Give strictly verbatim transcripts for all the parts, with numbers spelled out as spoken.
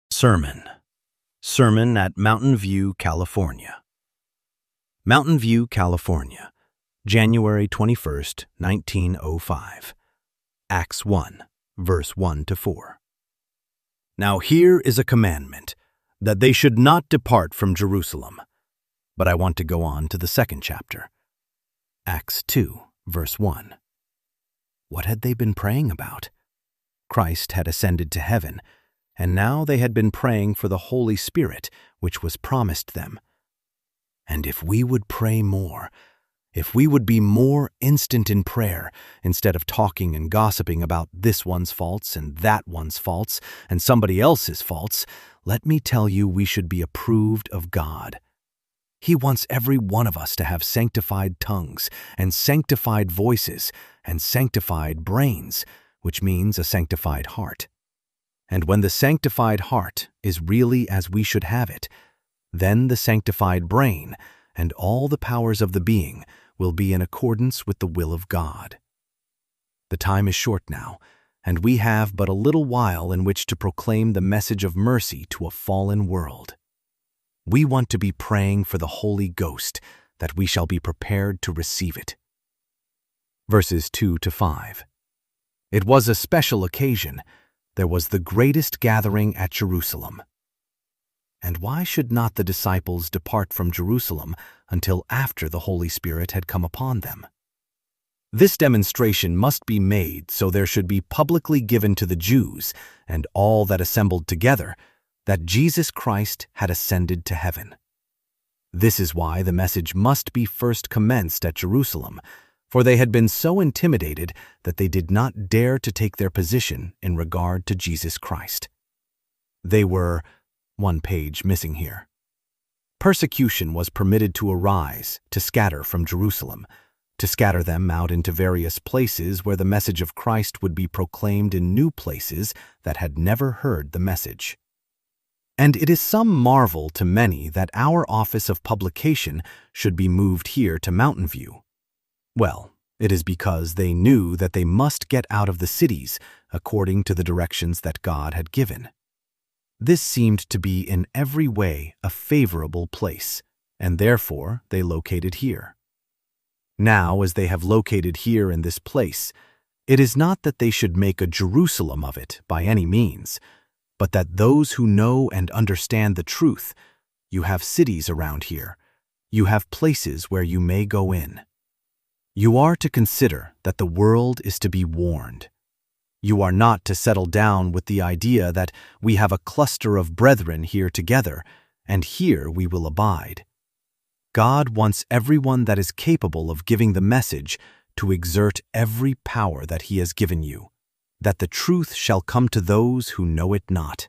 Sermon. Sermon at Mountain View, California. Mountain View, California, January twenty-first, nineteen oh five. Acts one, verse one to four. Now here is a commandment, that they should not depart from Jerusalem. But I want to go on to the second chapter. Acts two, verse one. What had they been praying about? Christ had ascended to heaven, and now they had been praying for the Holy Spirit, which was promised them. And if we would pray more, if we would be more instant in prayer, instead of talking and gossiping about this one's faults and that one's faults and somebody else's faults, let me tell you we should be approved of God. He wants every one of us to have sanctified tongues and sanctified voices and sanctified brains, which means a sanctified heart. And when the sanctified heart is really as we should have it, then the sanctified brain and all the powers of the being will be in accordance with the will of God. The time is short now, and we have but a little while in which to proclaim the message of mercy to a fallen world. We want to be praying for the Holy Ghost, that we shall be prepared to receive it. Verses two to five. It was a special occasion. There was the greatest gathering at Jerusalem. And why should not the disciples depart from Jerusalem until after the Holy Spirit had come upon them? This demonstration must be made so there should be publicly given to the Jews and all that assembled together that Jesus Christ had ascended to heaven. This is why the message must be first commenced at Jerusalem, for they had been so intimidated that they did not dare to take their position in regard to Jesus Christ. They were, one page missing here. Persecution was permitted to arise, to scatter from Jerusalem, to scatter them out into various places where the message of Christ would be proclaimed in new places that had never heard the message. And it is some marvel to many that our office of publication should be moved here to Mountain View. Well, it is because they knew that they must get out of the cities according to the directions that God had given. This seemed to be in every way a favorable place, and therefore they located here. Now, as they have located here in this place, it is not that they should make a Jerusalem of it by any means, but that those who know and understand the truth, you have cities around here, you have places where you may go in. You are to consider that the world is to be warned. You are not to settle down with the idea that we have a cluster of brethren here together, and here we will abide. God wants everyone that is capable of giving the message to exert every power that He has given you, that the truth shall come to those who know it not.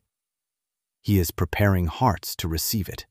He is preparing hearts to receive it.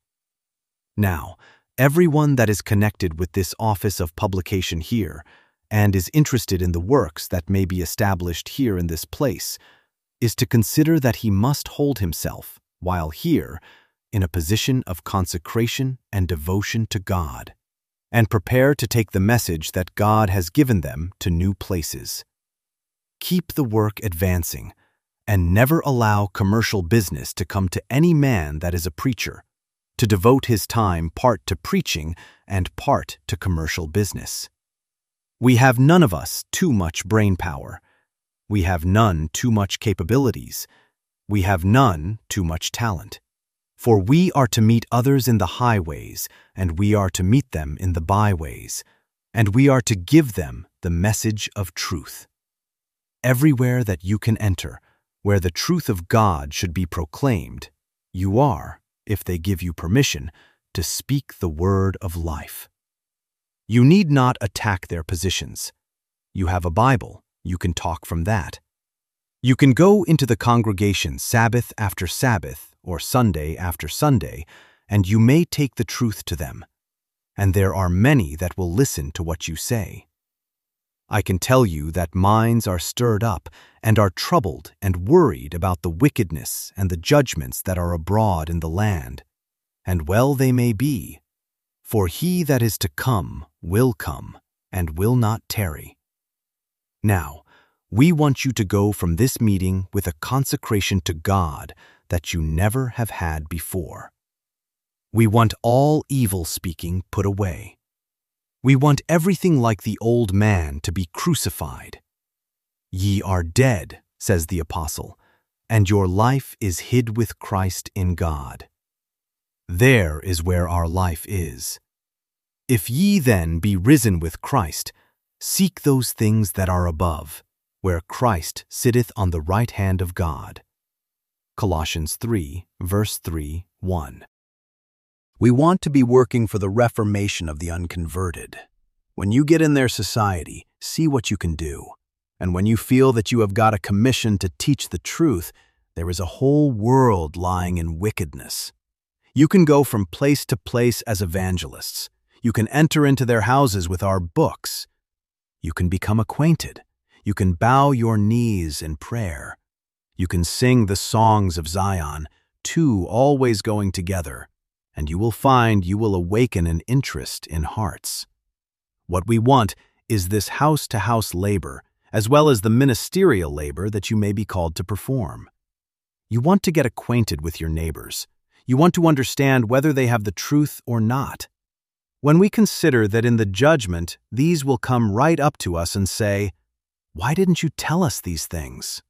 Now, everyone that is connected with this office of publication here and is interested in the works that may be established here in this place is to consider that he must hold himself, while here, in a position of consecration and devotion to God, and prepare to take the message that God has given them to new places. Keep the work advancing, and never allow commercial business to come to any man that is a preacher, to devote his time part to preaching and part to commercial business. We have none of us too much brain power. We have none too much capabilities. We have none too much talent. For we are to meet others in the highways, and we are to meet them in the byways, and we are to give them the message of truth. Everywhere that you can enter, where the truth of God should be proclaimed, you are, if they give you permission, to speak the word of life. You need not attack their positions. You have a Bible, you can talk from that. You can go into the congregation Sabbath after Sabbath or Sunday after Sunday, and you may take the truth to them. And there are many that will listen to what you say. I can tell you that minds are stirred up and are troubled and worried about the wickedness and the judgments that are abroad in the land. And well they may be, for he that is to come will come and will not tarry. Now, we want you to go from this meeting with a consecration to God that you never have had before. We want all evil speaking put away. We want everything like the old man to be crucified. Ye are dead, says the apostle, and your life is hid with Christ in God. There is where our life is. If ye then be risen with Christ, seek those things that are above, where Christ sitteth on the right hand of God. Colossians three, verse three, one. We want to be working for the reformation of the unconverted. When you get in their society, see what you can do. And when you feel that you have got a commission to teach the truth, there is a whole world lying in wickedness. You can go from place to place as evangelists. You can enter into their houses with our books. You can become acquainted. You can bow your knees in prayer. You can sing the songs of Zion, two always going together, and you will find you will awaken an interest in hearts. What we want is this house-to-house labor, as well as the ministerial labor that you may be called to perform. You want to get acquainted with your neighbors. You want to understand whether they have the truth or not. When we consider that in the judgment these will come right up to us and say, "Why didn't you tell us these things?"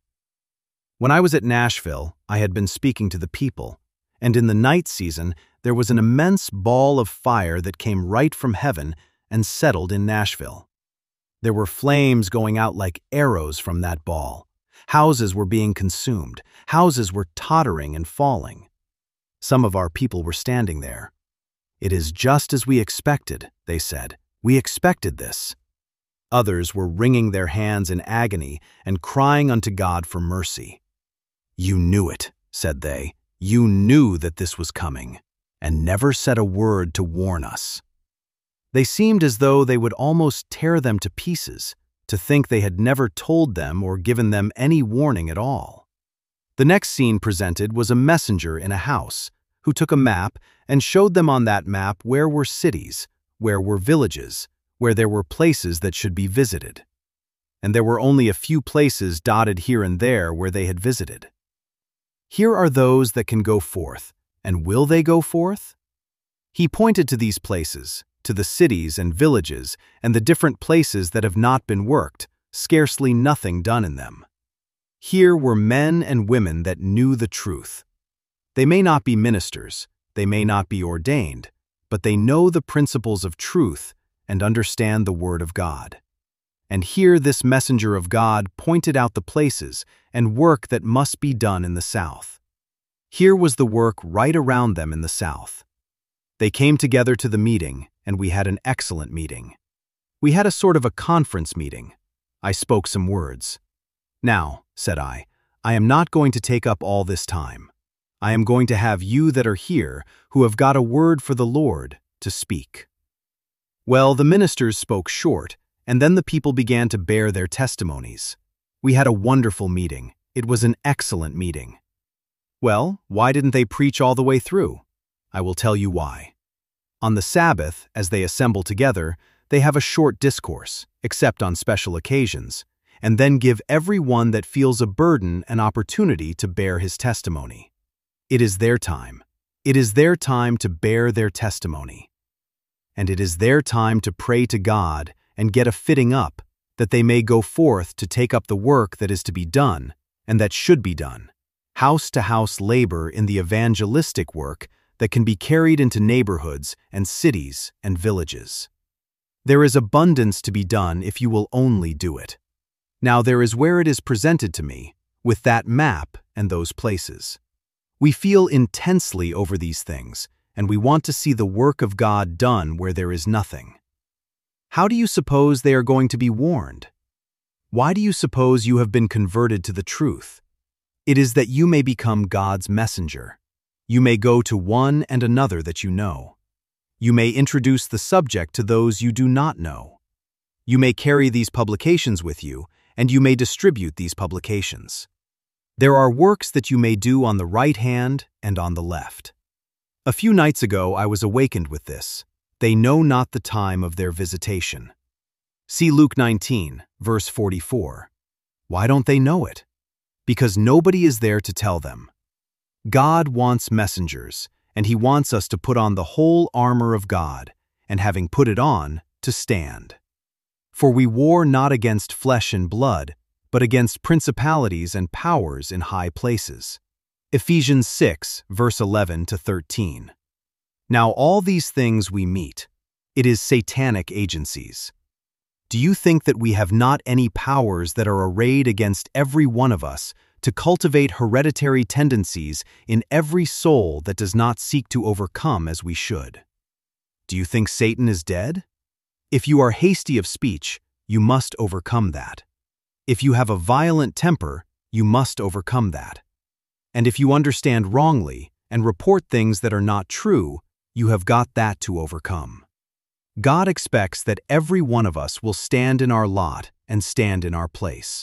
When I was at Nashville, I had been speaking to the people, and in the night season there was an immense ball of fire that came right from heaven and settled in Nashville. There were flames going out like arrows from that ball. Houses were being consumed. Houses were tottering and falling. Some of our people were standing there. "It is just as we expected," they said. "We expected this." Others were wringing their hands in agony and crying unto God for mercy. "You knew it," said they. "You knew that this was coming, and never said a word to warn us." They seemed as though they would almost tear them to pieces, to think they had never told them or given them any warning at all. The next scene presented was a messenger in a house who took a map and showed them on that map where were cities, where were villages, where there were places that should be visited. And there were only a few places dotted here and there where they had visited. Here are those that can go forth, and will they go forth? He pointed to these places, to the cities and villages and the different places that have not been worked, scarcely nothing done in them. Here were men and women that knew the truth. They may not be ministers, they may not be ordained, but they know the principles of truth and understand the Word of God. And here this messenger of God pointed out the places and work that must be done in the South. Here was the work right around them in the South. They came together to the meeting, and we had an excellent meeting. We had a sort of a conference meeting. I spoke some words. "Now," said I, "I am not going to take up all this time. I am going to have you that are here, who have got a word for the Lord, to speak." Well, the ministers spoke short, and then the people began to bear their testimonies. We had a wonderful meeting. It was an excellent meeting. Well, why didn't they preach all the way through? I will tell you why. On the Sabbath, as they assemble together, they have a short discourse, except on special occasions, and then give every one that feels a burden an opportunity to bear his testimony. It is their time. It is their time to bear their testimony. And it is their time to pray to God and get a fitting up, that they may go forth to take up the work that is to be done, and that should be done, house-to-house labor in the evangelistic work that can be carried into neighborhoods and cities and villages. There is abundance to be done if you will only do it. Now there is where it is presented to me, with that map and those places. We feel intensely over these things, and we want to see the work of God done where there is nothing. How do you suppose they are going to be warned? Why do you suppose you have been converted to the truth? It is that you may become God's messenger. You may go to one and another that you know. You may introduce the subject to those you do not know. You may carry these publications with you, and you may distribute these publications. There are works that you may do on the right hand and on the left. A few nights ago I was awakened with this. They know not the time of their visitation. See Luke nineteen, verse forty-four. Why don't they know it? Because nobody is there to tell them. God wants messengers, and He wants us to put on the whole armor of God, and having put it on, to stand. For we war not against flesh and blood, but against principalities and powers in high places. Ephesians six, verse eleven to thirteen. Now all these things we meet. It is satanic agencies. Do you think that we have not any powers that are arrayed against every one of us to cultivate hereditary tendencies in every soul that does not seek to overcome as we should? Do you think Satan is dead? If you are hasty of speech, you must overcome that. If you have a violent temper, you must overcome that. And if you understand wrongly and report things that are not true, you have got that to overcome. God expects that every one of us will stand in our lot and stand in our place.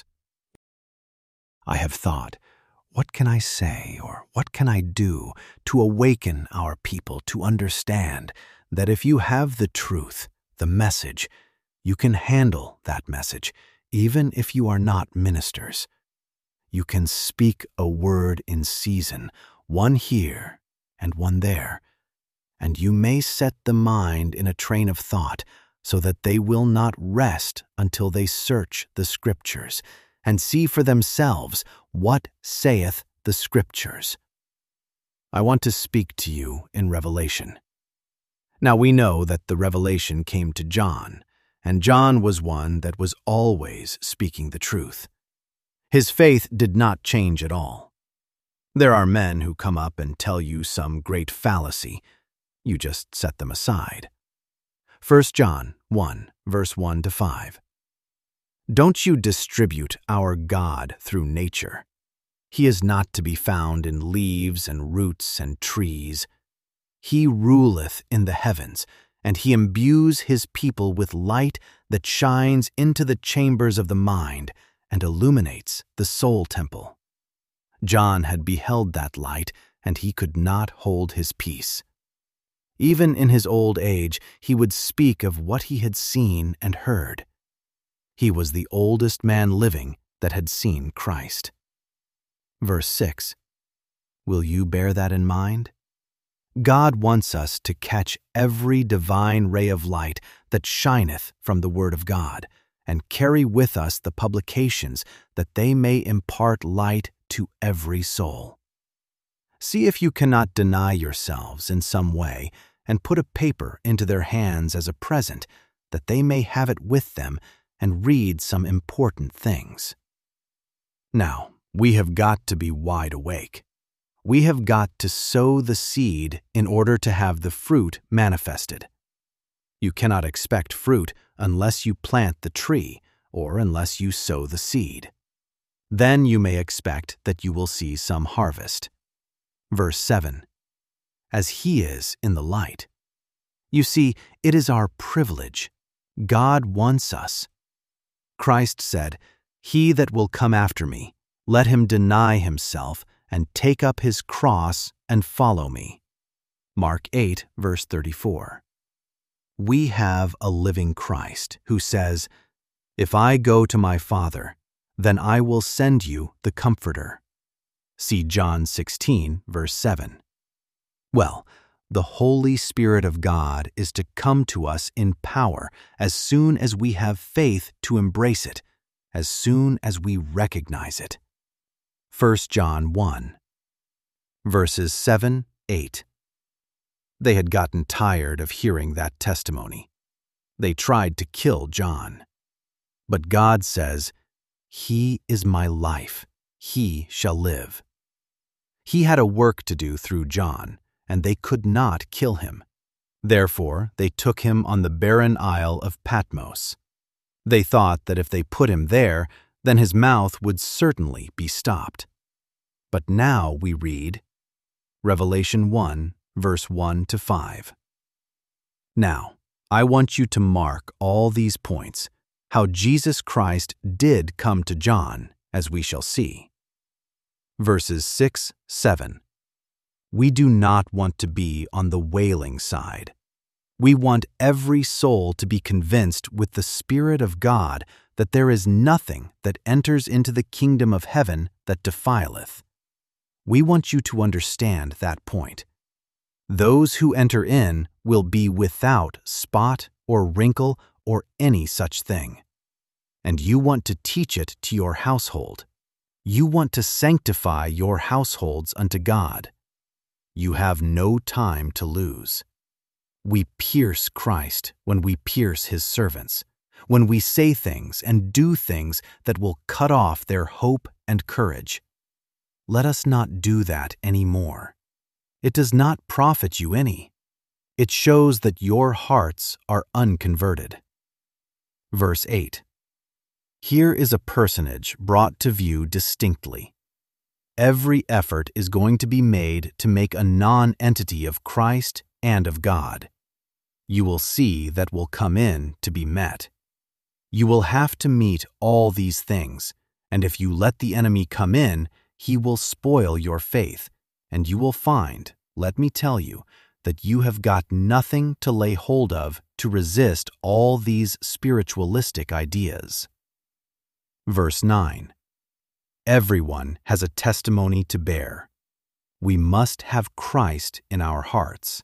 I have thought, what can I say or what can I do to awaken our people to understand that if you have the truth, the message, you can handle that message, even if you are not ministers. You can speak a word in season, one here and one there, and you may set the mind in a train of thought so that they will not rest until they search the Scriptures and see for themselves what saith the Scriptures. I want to speak to you in Revelation. Now we know that the revelation came to John, and John was one that was always speaking the truth. His faith did not change at all. There are men who come up and tell you some great fallacy. You just set them aside. First John one, verse one to five. Don't you distribute our God through nature. He is not to be found in leaves and roots and trees. He ruleth in the heavens, and He imbues His people with light that shines into the chambers of the mind and illuminates the soul temple. John had beheld that light, and he could not hold his peace. Even in his old age, he would speak of what he had seen and heard. He was the oldest man living that had seen Christ. Verse six. Will you bear that in mind? God wants us to catch every divine ray of light that shineth from the Word of God, and carry with us the publications that they may impart light to every soul. See if you cannot deny yourselves in some way and put a paper into their hands as a present, that they may have it with them and read some important things. Now, we have got to be wide awake. We have got to sow the seed in order to have the fruit manifested. You cannot expect fruit unless you plant the tree or unless you sow the seed. Then you may expect that you will see some harvest. Verse seven. As He is in the light. You see, it is our privilege. God wants us. Christ said, He that will come after me, let him deny himself and take up his cross and follow me. Mark eight, verse thirty-four. We have a living Christ who says, If I go to my Father, then I will send you the Comforter. See John sixteen, verse seven. Well, the Holy Spirit of God is to come to us in power as soon as we have faith to embrace it, as soon as we recognize it. First John one, verses seven, eight. They had gotten tired of hearing that testimony. They tried to kill John. But God says, He is my life. He shall live. He had a work to do through John, and they could not kill him. Therefore, they took him on the barren isle of Patmos. They thought that if they put him there, then his mouth would certainly be stopped. But now we read Revelation one, verse one to five. Now, I want you to mark all these points, how Jesus Christ did come to John, as we shall see. Verses six, seven. We do not want to be on the wailing side. We want every soul to be convinced with the Spirit of God that there is nothing that enters into the kingdom of heaven that defileth. We want you to understand that point. Those who enter in will be without spot or wrinkle or any such thing. And you want to teach it to your household. You want to sanctify your households unto God. You have no time to lose. We pierce Christ when we pierce his servants, when we say things and do things that will cut off their hope and courage. Let us not do that any more. It does not profit you any. It shows that your hearts are unconverted. Verse eight. Here is a personage brought to view distinctly. Every effort is going to be made to make a non-entity of Christ and of God. You will see that will come in to be met. You will have to meet all these things, and if you let the enemy come in, he will spoil your faith, and you will find, let me tell you, that you have got nothing to lay hold of to resist all these spiritualistic ideas. Verse nine. Everyone has a testimony to bear. We must have Christ in our hearts.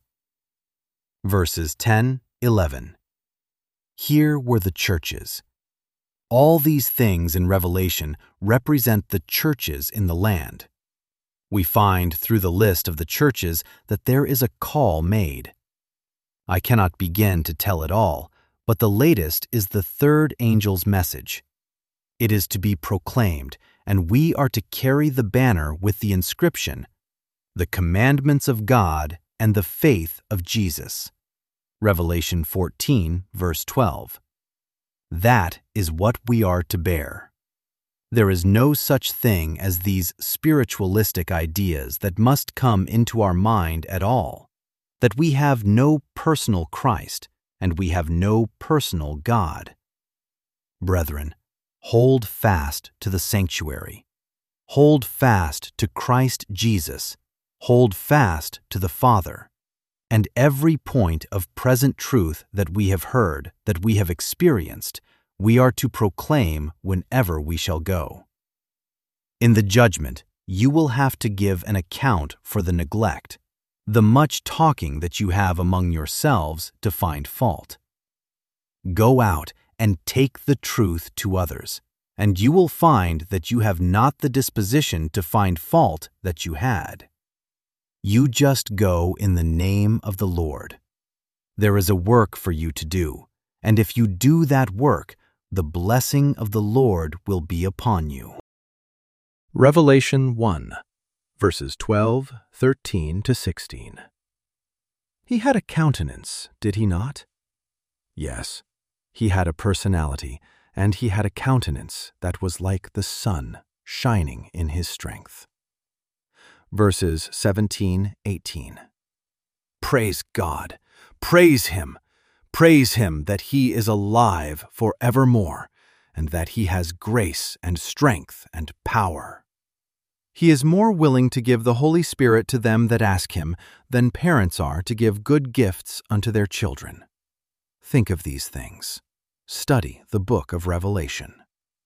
Verses ten, eleven. Here were the churches. All these things in Revelation represent the churches in the land. We find through the list of the churches that there is a call made. I cannot begin to tell it all, but the latest is the third angel's message. It is to be proclaimed, and we are to carry the banner with the inscription, "The commandments of God and the faith of Jesus." Revelation fourteen, verse twelve. That is what we are to bear. There is no such thing as these spiritualistic ideas that must come into our mind at all, that we have no personal Christ and we have no personal God. Brethren, hold fast to the sanctuary. Hold fast to Christ Jesus. Hold fast to the Father. And every point of present truth that we have heard, that we have experienced, we are to proclaim whenever we shall go. In the judgment, you will have to give an account for the neglect, the much talking that you have among yourselves to find fault. Go out and take the truth to others, and you will find that you have not the disposition to find fault that you had. You just go in the name of the Lord. There is a work for you to do, and if you do that work, the blessing of the Lord will be upon you. Revelation one, verses twelve, thirteen to sixteen. He had a countenance, did he not? Yes, he had a personality, and he had a countenance that was like the sun shining in his strength. Verses seventeen, eighteen. Praise God! Praise him! Praise him that he is alive forevermore, and that he has grace and strength and power. He is more willing to give the Holy Spirit to them that ask him than parents are to give good gifts unto their children. Think of these things. Study the book of Revelation.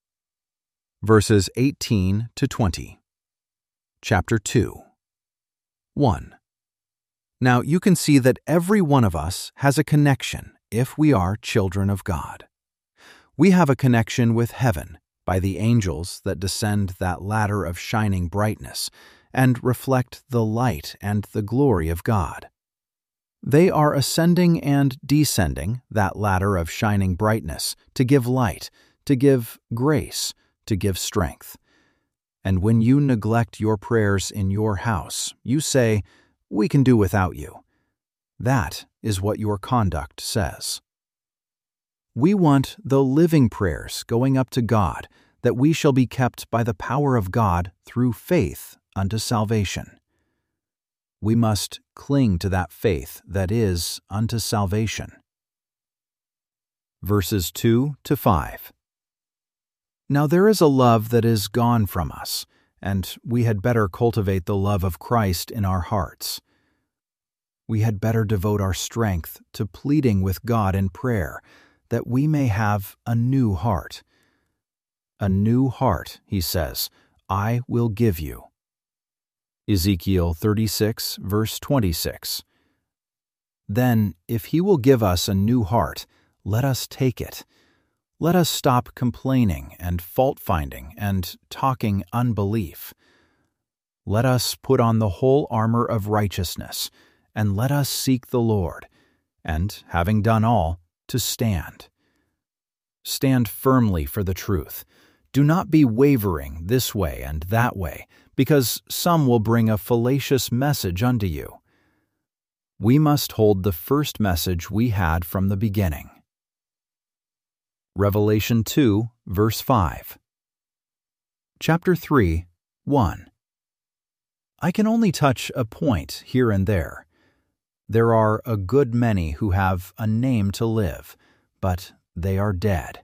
Verses eighteen to twenty. Chapter two. one. Now you can see that every one of us has a connection if we are children of God. We have a connection with heaven by the angels that descend that ladder of shining brightness and reflect the light and the glory of God. They are ascending and descending that ladder of shining brightness to give light, to give grace, to give strength. And when you neglect your prayers in your house, you say, "We can do without you." That is what your conduct says. We want the living prayers going up to God, that we shall be kept by the power of God through faith unto salvation. We must cling to that faith that is unto salvation. Verses two to five. Now there is a love that is gone from us, and we had better cultivate the love of Christ in our hearts. We had better devote our strength to pleading with God in prayer, that we may have a new heart. A new heart, he says, I will give you. Ezekiel thirty-six, verse twenty-six. Then, if he will give us a new heart, let us take it. Let us stop complaining and fault-finding and talking unbelief. Let us put on the whole armor of righteousness, and let us seek the Lord, and, having done all, to stand. Stand firmly for the truth. Do not be wavering this way and that way, because some will bring a fallacious message unto you. We must hold the first message we had from the beginning. Revelation two, verse five. Chapter three, one. I can only touch a point here and there. There are a good many who have a name to live, but they are dead.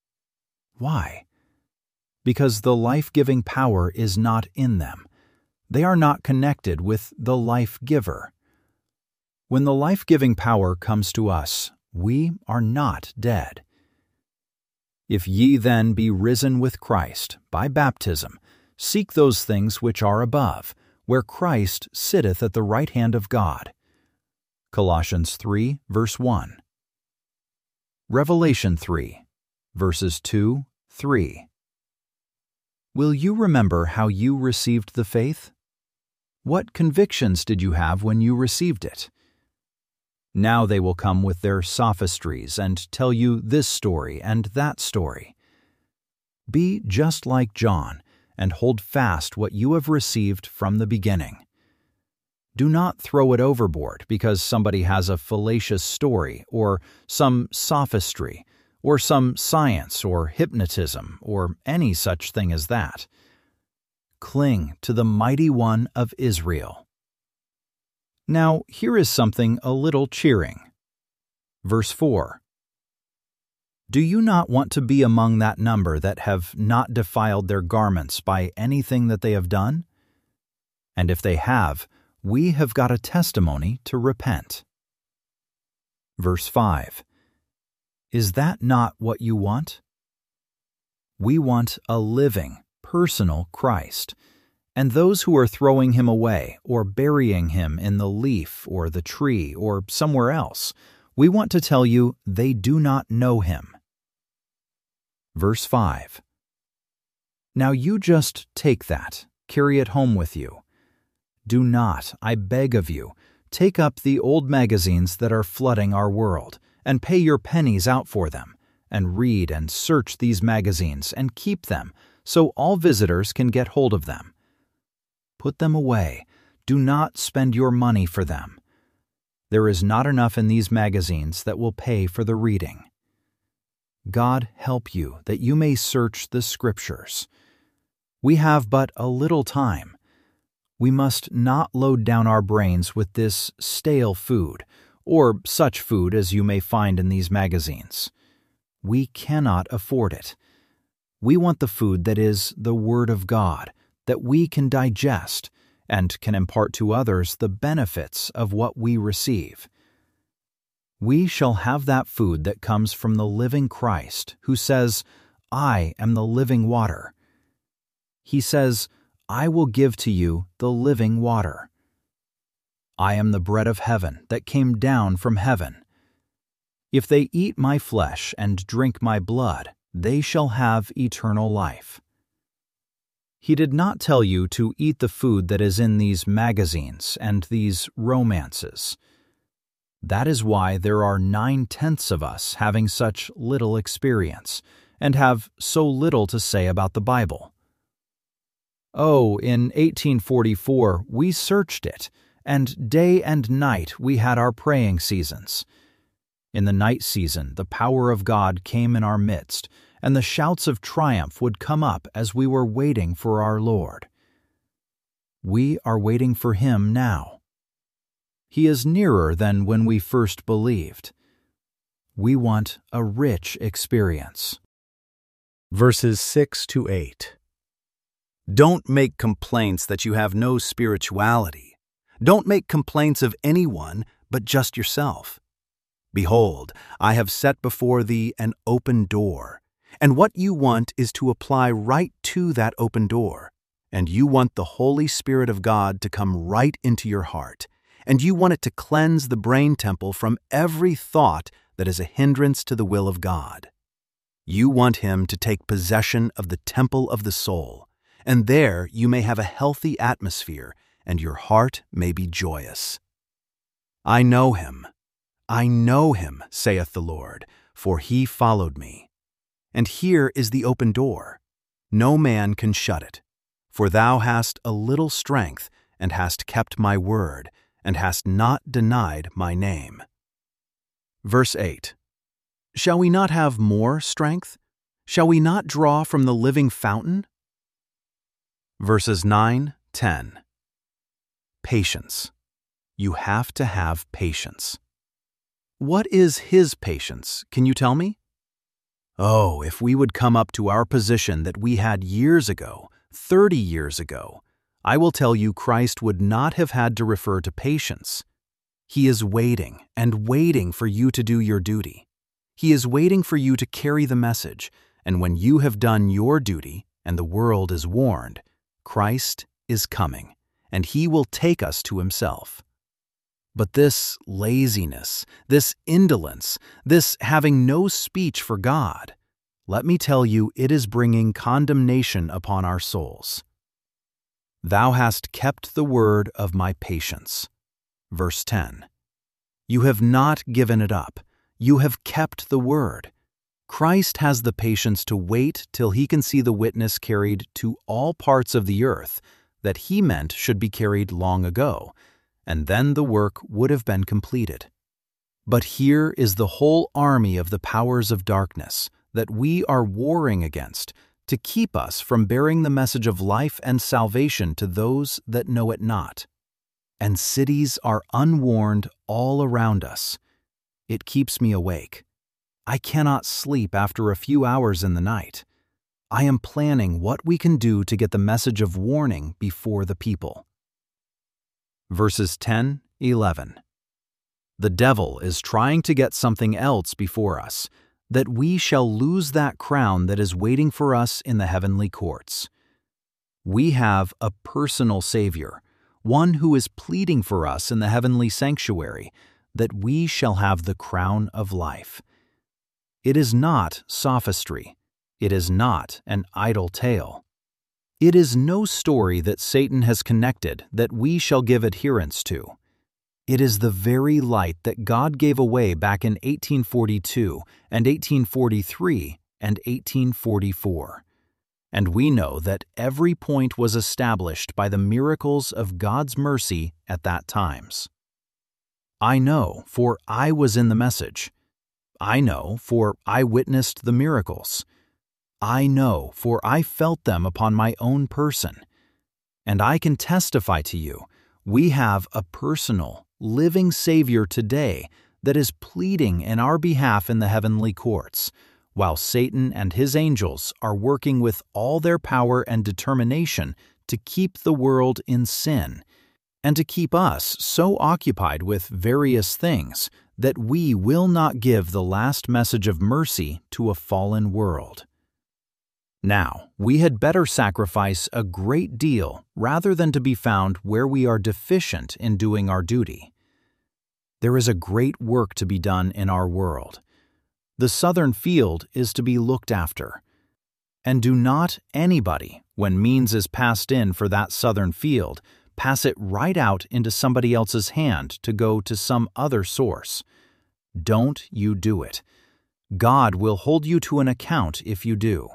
Why? Because the life-giving power is not in them. They are not connected with the life-giver. When the life-giving power comes to us, we are not dead. If ye then be risen with Christ by baptism, seek those things which are above, where Christ sitteth at the right hand of God. Colossians three, verse one. Revelation three, verses two, three. Will you remember how you received the faith? What convictions did you have when you received it? Now they will come with their sophistries and tell you this story and that story. Be just like John, and hold fast what you have received from the beginning. Do not throw it overboard because somebody has a fallacious story or some sophistry or some science or hypnotism or any such thing as that. Cling to the Mighty One of Israel. Now, here is something a little cheering. Verse four. Do you not want to be among that number that have not defiled their garments by anything that they have done? And if they have, we have got a testimony to repent. Verse five. Is that not what you want? We want a living, personal Christ, and those who are throwing him away or burying him in the leaf or the tree or somewhere else, we want to tell you they do not know him. Verse five. Now you just take that, carry it home with you. Do not, I beg of you, take up the old magazines that are flooding our world, and pay your pennies out for them, and read and search these magazines and keep them, so all visitors can get hold of them. Put them away. Do not spend your money for them. There is not enough in these magazines that will pay for the reading. God help you that you may search the Scriptures. We have but a little time. We must not load down our brains with this stale food, or such food as you may find in these magazines. We cannot afford it. We want the food that is the Word of God, that we can digest, and can impart to others the benefits of what we receive. We shall have that food that comes from the living Christ, who says, I am the living water. He says, I will give to you the living water. I am the bread of heaven that came down from heaven. If they eat my flesh and drink my blood, they shall have eternal life. He did not tell you to eat the food that is in these magazines and these romances. That is why there are nine-tenths of us having such little experience and have so little to say about the Bible. Oh, in eighteen forty-four we searched it, and day and night we had our praying seasons. In the night season the power of God came in our midst, and the shouts of triumph would come up as we were waiting for our Lord. We are waiting for Him now. He is nearer than when we first believed. We want a rich experience. Verses six to eight. Don't make complaints that you have no spirituality. Don't make complaints of anyone but just yourself. Behold, I have set before thee an open door, and what you want is to apply right to that open door, and you want the Holy Spirit of God to come right into your heart, and you want it to cleanse the brain temple from every thought that is a hindrance to the will of God. You want Him to take possession of the temple of the soul, and there you may have a healthy atmosphere, and your heart may be joyous. I know Him. I know Him, saith the Lord, for He followed me. And here is the open door. No man can shut it. For thou hast a little strength, and hast kept my word, and hast not denied my name. Verse eight. Shall we not have more strength? Shall we not draw from the living fountain? Verses nine, ten. Patience. You have to have patience. What is His patience, can you tell me? Oh, if we would come up to our position that we had years ago, thirty years ago, I will tell you Christ would not have had to refer to patience. He is waiting and waiting for you to do your duty. He is waiting for you to carry the message, and when you have done your duty and the world is warned, Christ is coming, and He will take us to Himself. But this laziness, this indolence, this having no speech for God, let me tell you, it is bringing condemnation upon our souls. Thou hast kept the word of my patience. Verse ten. You have not given it up. You have kept the word. Christ has the patience to wait till He can see the witness carried to all parts of the earth that He meant should be carried long ago, and then the work would have been completed. But here is the whole army of the powers of darkness that we are warring against to keep us from bearing the message of life and salvation to those that know it not. And cities are unwarned all around us. It keeps me awake. I cannot sleep after a few hours in the night. I am planning what we can do to get the message of warning before the people. Verses ten, eleven. The devil is trying to get something else before us, that we shall lose that crown that is waiting for us in the heavenly courts. We have a personal Savior, one who is pleading for us in the heavenly sanctuary, that we shall have the crown of life. It is not sophistry. It is not an idle tale. It is no story that Satan has connected that we shall give adherence to. It is the very light that God gave away back in eighteen forty-two and eighteen forty-three and eighteen forty-four. And we know that every point was established by the miracles of God's mercy at that times. I know, for I was in the message. I know, for I witnessed the miracles. I know, for I felt them upon my own person. And I can testify to you, we have a personal, living Savior today that is pleading in our behalf in the heavenly courts, while Satan and his angels are working with all their power and determination to keep the world in sin, and to keep us so occupied with various things that we will not give the last message of mercy to a fallen world. Now, we had better sacrifice a great deal rather than to be found where we are deficient in doing our duty. There is a great work to be done in our world. The southern field is to be looked after. And do not anybody, when means is passed in for that southern field, pass it right out into somebody else's hand to go to some other source. Don't you do it. God will hold you to an account if you do.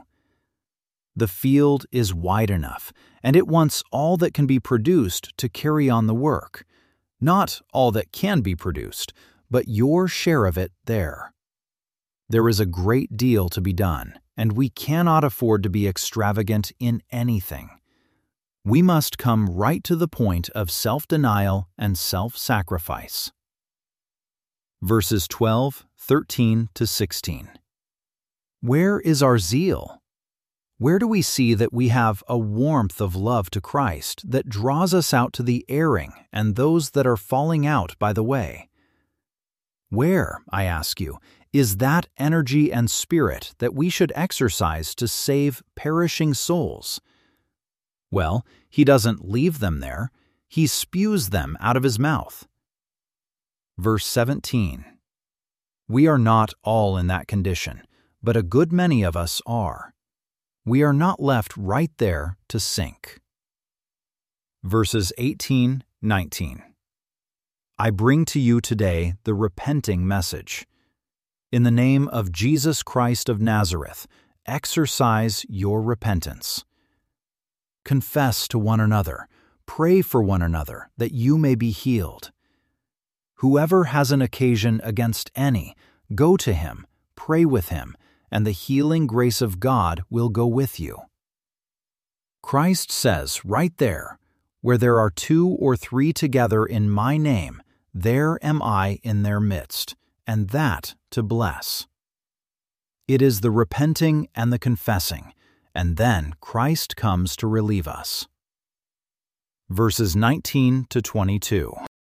The field is wide enough, and it wants all that can be produced to carry on the work. Not all that can be produced, but your share of it there. There is a great deal to be done, and we cannot afford to be extravagant in anything. We must come right to the point of self-denial and self-sacrifice. Verses twelve, thirteen to sixteen. Where is our zeal? Where do we see that we have a warmth of love to Christ that draws us out to the erring and those that are falling out by the way? Where, I ask you, is that energy and spirit that we should exercise to save perishing souls? Well, he doesn't leave them there. He spews them out of his mouth. Verse seventeen. We are not all in that condition, but a good many of us are. We are not left right there to sink. Verses eighteen, nineteen. I bring to you today the repenting message. In the name of Jesus Christ of Nazareth, exercise your repentance. Confess to one another, pray for one another, that you may be healed. Whoever has an occasion against any, go to him, pray with him, and the healing grace of God will go with you. Christ says right there, where there are two or three together in my name, there am I in their midst, and that to bless. It is the repenting and the confessing, and then Christ comes to relieve us. Verses nineteen to twenty-two.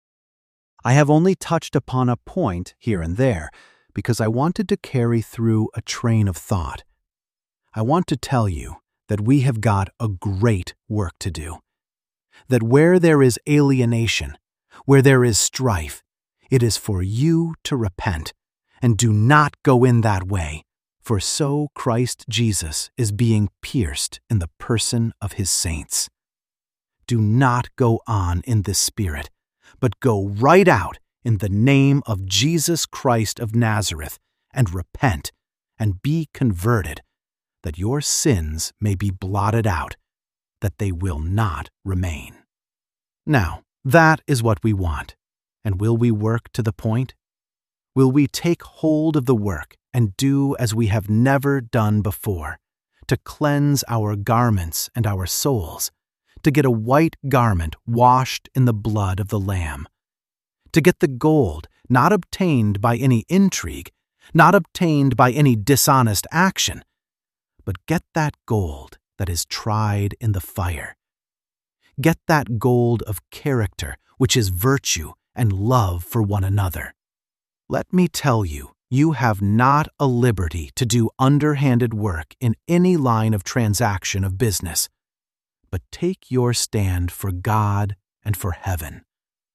I have only touched upon a point here and there because I wanted to carry through a train of thought. I want to tell you that we have got a great work to do. That where there is alienation, where there is strife, it is for you to repent, and do not go in that way, for so Christ Jesus is being pierced in the person of his saints. Do not go on in this spirit, but go right out in the name of Jesus Christ of Nazareth, and repent, and be converted, that your sins may be blotted out, that they will not remain. Now, that is what we want. And will we work to the point? Will we take hold of the work and do as we have never done before, to cleanse our garments and our souls, to get a white garment washed in the blood of the Lamb, to get the gold not obtained by any intrigue, not obtained by any dishonest action, but get that gold that is tried in the fire. Get that gold of character, which is virtue and love for one another. Let me tell you, you have not a liberty to do underhanded work in any line of transaction of business, but take your stand for God and for heaven.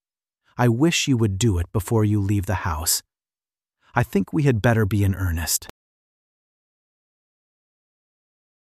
I wish you would do it before you leave the house. I think we had better be in earnest.